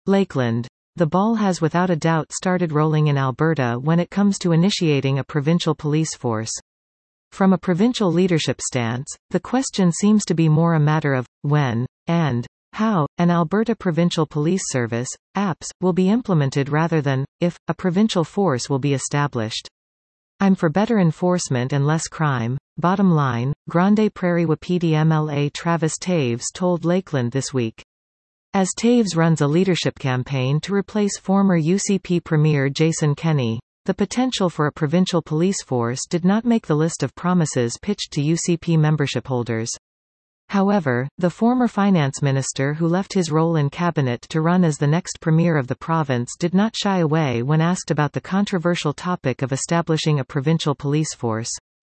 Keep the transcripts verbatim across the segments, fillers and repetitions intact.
Lakeland. The ball has without a doubt started rolling in Alberta when it comes to initiating a provincial police force. From a provincial leadership stance, the question seems to be more a matter of when and how an Alberta Provincial Police Service, A P S, will be implemented rather than if a provincial force will be established. I'm for better enforcement and less crime. Bottom line, Grande Prairie Wapiti M L A Travis Taves told Lakeland this week. As Taves runs a leadership campaign to replace former U C P Premier Jason Kenney, the potential for a provincial police force did not make the list of promises pitched to U C P membership holders. However, the former finance minister who left his role in cabinet to run as the next premier of the province did not shy away when asked about the controversial topic of establishing a provincial police force.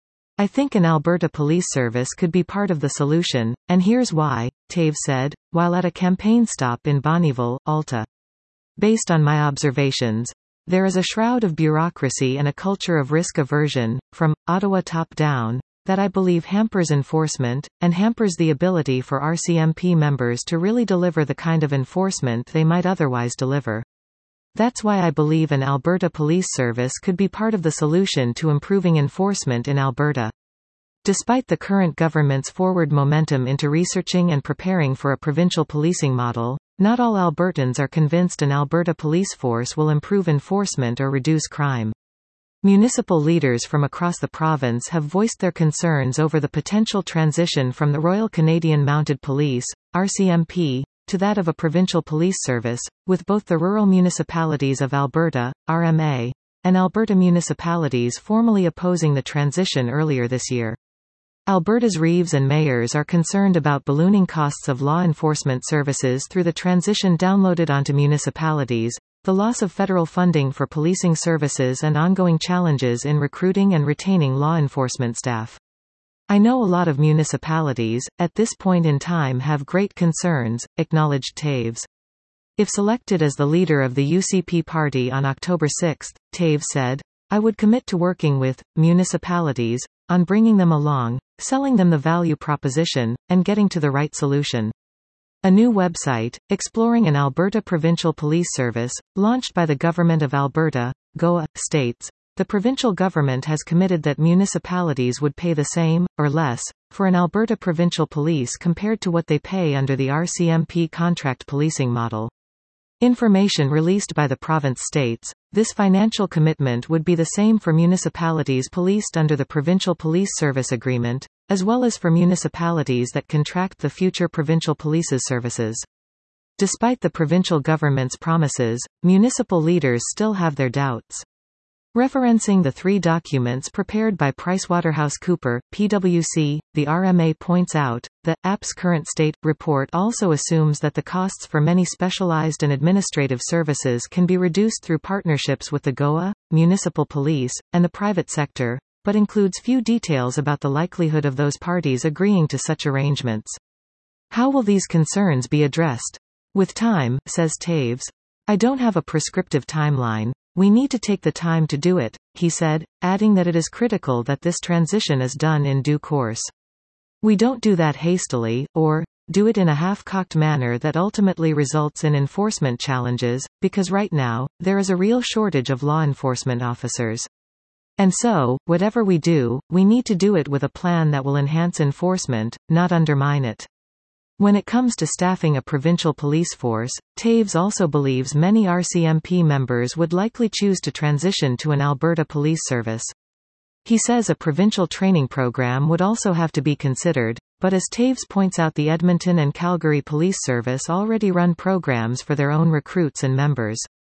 I think an Alberta Police Service could be part of the solution, and here's why, Taves said, while at a campaign stop in Bonnyville, Alta. Based on my observations, there is a shroud of bureaucracy and a culture of risk aversion, from Ottawa top-down, that I believe hampers enforcement, and hampers the ability for R C M P members to really deliver the kind of enforcement they might otherwise deliver. That's why I believe an Alberta Police Service could be part of the solution to improving enforcement in Alberta. Despite the current government's forward momentum into researching and preparing for a provincial policing model, not all Albertans are convinced an Alberta police force will improve enforcement or reduce crime. Municipal leaders from across the province have voiced their concerns over the potential transition from the Royal Canadian Mounted Police, R C M P, to that of a provincial police service, with both the rural municipalities of Alberta, R M A, and Alberta municipalities formally opposing the transition earlier this year. Alberta's reeves and mayors are concerned about ballooning costs of law enforcement services through the transition downloaded onto municipalities, the loss of federal funding for policing services and ongoing challenges in recruiting and retaining law enforcement staff. I know a lot of municipalities, at this point in time have great concerns, acknowledged Taves. If selected as the leader of the U C P party on October sixth, Taves said, I would commit to working with municipalities on bringing them along, selling them the value proposition, and getting to the right solution. A new website, exploring an Alberta Provincial Police Service, launched by the Government of Alberta, G O A, states, the provincial government has committed that municipalities would pay the same, or less, for an Alberta Provincial Police compared to what they pay under the R C M P contract policing model. Information released by the province states, this financial commitment would be the same for municipalities policed under the Provincial Police Service Agreement, as well as for municipalities that contract the future provincial police's services. Despite the provincial government's promises, municipal leaders still have their doubts. Referencing the three documents prepared by PricewaterhouseCoopers, P W C, the R M A points out, the A P S current state report also assumes that the costs for many specialized and administrative services can be reduced through partnerships with the G O A, municipal police, and the private sector, but includes few details about the likelihood of those parties agreeing to such arrangements. How will these concerns be addressed? With time, says Taves. I don't have a prescriptive timeline. We need to take the time to do it, he said, adding that it is critical that this transition is done in due course. We don't do that hastily, or do it in a half-cocked manner that ultimately results in enforcement challenges, because right now, there is a real shortage of law enforcement officers. And so, whatever we do, we need to do it with a plan that will enhance enforcement, not undermine it. When it comes to staffing a provincial police force, Taves also believes many R C M P members would likely choose to transition to an Alberta Police Service. He says a provincial training program would also have to be considered, but as Taves points out, the Edmonton and Calgary Police Service already run programs for their own recruits and members.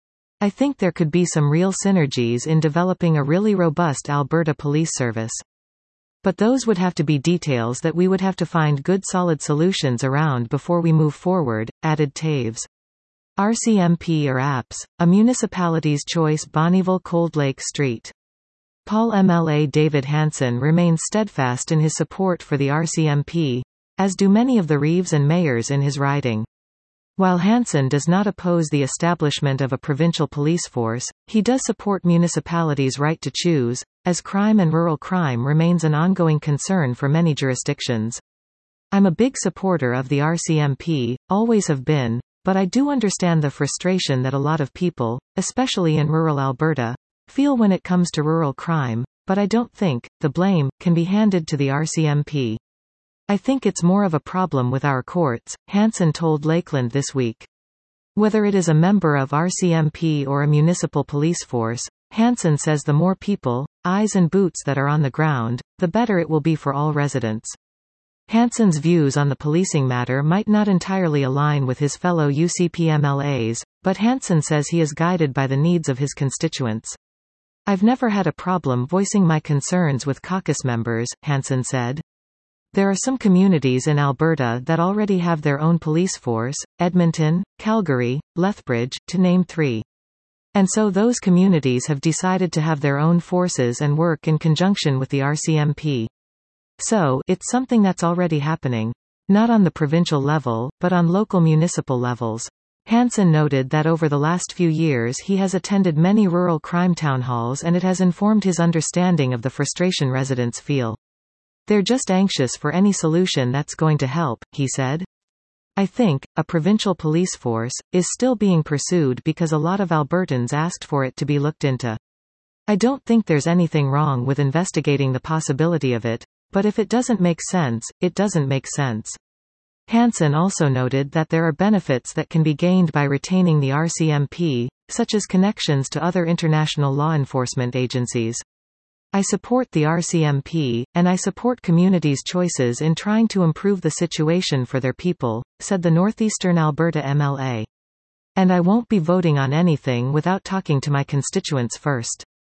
I think there could be some real synergies in developing a really robust Alberta Police Service. But those would have to be details that we would have to find good solid solutions around before we move forward, added Taves. R C M P or A P S, a municipality's choice. Bonnyville Cold Lake Street. Paul M L A David Hanson remains steadfast in his support for the R C M P, as do many of the reeves and mayors in his riding. While Hanson does not oppose the establishment of a provincial police force, he does support municipalities' right to choose, as crime and rural crime remains an ongoing concern for many jurisdictions. I'm a big supporter of the R C M P, always have been, but I do understand the frustration that a lot of people, especially in rural Alberta, feel when it comes to rural crime, but I don't think the blame can be handed to the R C M P. I think it's more of a problem with our courts, Hansen told Lakeland this week. Whether it is a member of R C M P or a municipal police force, Hansen says the more people, eyes and boots that are on the ground, the better it will be for all residents. Hansen's views on the policing matter might not entirely align with his fellow U C P M L As, but Hansen says he is guided by the needs of his constituents. I've never had a problem voicing my concerns with caucus members, Hansen said. There are some communities in Alberta that already have their own police force, Edmonton, Calgary, Lethbridge, to name three. And so those communities have decided to have their own forces and work in conjunction with the R C M P. So, it's something that's already happening. Not on the provincial level, but on local municipal levels. Hansen noted that over the last few years he has attended many rural crime town halls and it has informed his understanding of the frustration residents feel. They're just anxious for any solution that's going to help, he said. I think, a provincial police force, is still being pursued because a lot of Albertans asked for it to be looked into. I don't think there's anything wrong with investigating the possibility of it, but if it doesn't make sense, it doesn't make sense. Hansen also noted that there are benefits that can be gained by retaining the R C M P, such as connections to other international law enforcement agencies. I support the R C M P, and I support communities' choices in trying to improve the situation for their people, said the Northeastern Alberta M L A. And I won't be voting on anything without talking to my constituents first.